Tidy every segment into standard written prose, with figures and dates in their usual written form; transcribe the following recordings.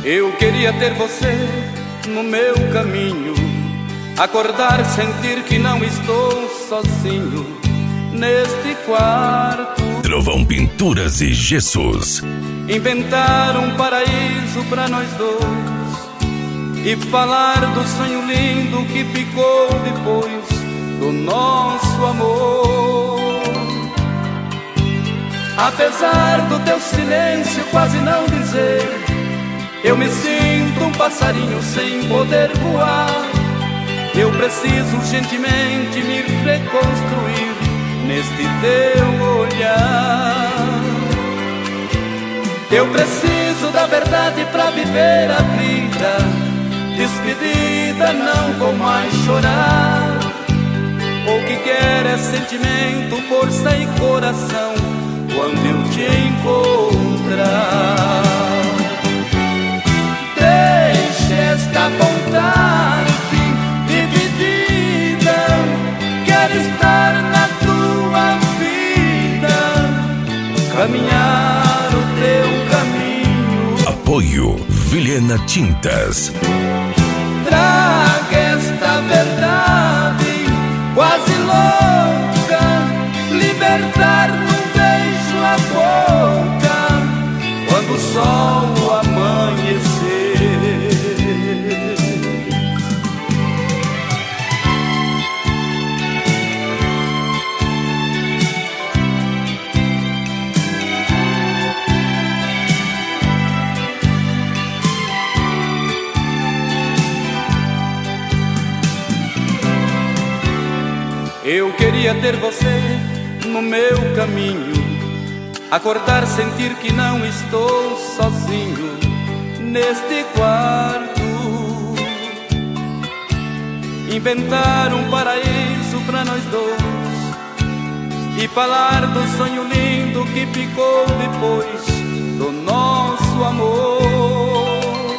Eu queria ter você no meu caminho, acordar, sentir que não estou sozinho neste quarto. Trovão Pinturas e Gessos. Inventar um paraíso pra nós dois e falar do sonho lindo que ficou depois do nosso amor. Apesar do teu silêncio quase não dizer, eu me sinto um passarinho sem poder voar. Eu preciso urgentemente me reconstruir neste teu olhar. Eu preciso da verdade pra viver a vida. Despedida, não vou mais chorar. O que quer é sentimento, força e coração quando eu te encontrar. Deixe esta vontade dividida. Quero estar na tua vida, caminhar o teu caminho. Apoio Vilhena Tintas. Traga esta verdade quase louca, libertar num beijo a boca quando o sol amanhecer. Eu queria ter você no meu caminho, acordar, sentir que não estou sozinho neste quarto. Inventar um paraíso pra nós dois e falar do sonho lindo que ficou depois do nosso amor.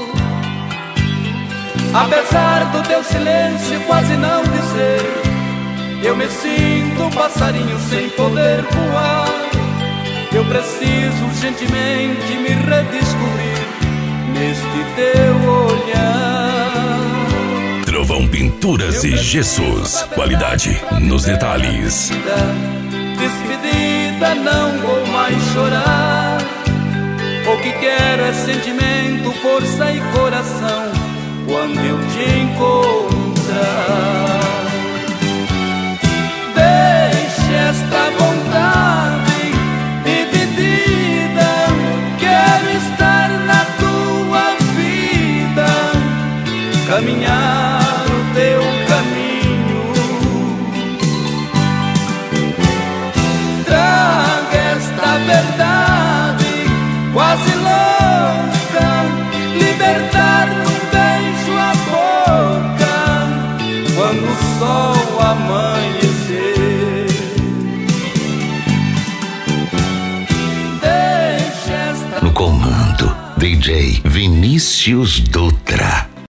Apesar do teu silêncio quase não dizer, eu me sinto um passarinho sem poder voar. Eu preciso urgentemente me redescobrir neste teu olhar. Trovão Pinturas e Gessos. Qualidade nos detalhes. Despedida, não vou mais chorar. O que quero é sentimento, força e coração quando eu te encontrar. Deixe esta vontade dividida. Quero estar na tua vida, caminhar o teu caminho. Traga esta verdade quase louca, libertar num beijo a boca quando o sol amanhecer. No comando, DJ Vinícius Dutra.